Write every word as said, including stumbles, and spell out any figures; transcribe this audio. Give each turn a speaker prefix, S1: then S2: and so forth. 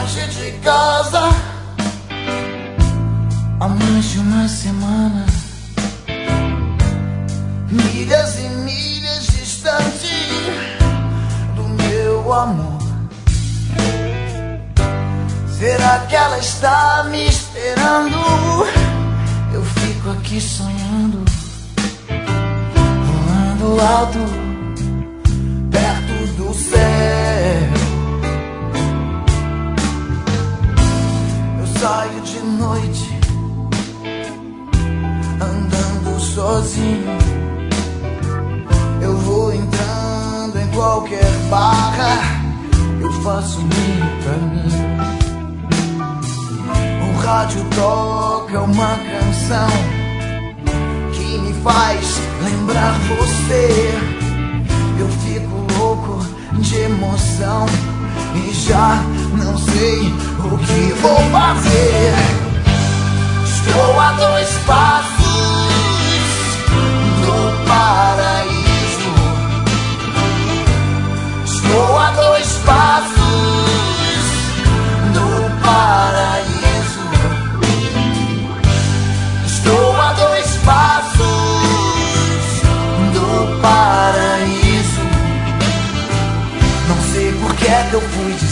S1: longe de casa há mais de uma semana, milhas e milhas distante do meu amor. Será que ela está me esperando? Eu fico aqui sonhando, voando alto, perto do céu. Eu saio de noite, andando sozinho. Eu vou entrando em qualquer barra, eu faço meio caminho. O rádio toca uma canção que me faz lembrar você. Eu fico louco de emoção e já não sei o que vou fazer. Estou a dois passos do paraíso. Estou a dois passos do paraíso. Estou a dois passos do paraíso. Não sei por que é que eu fui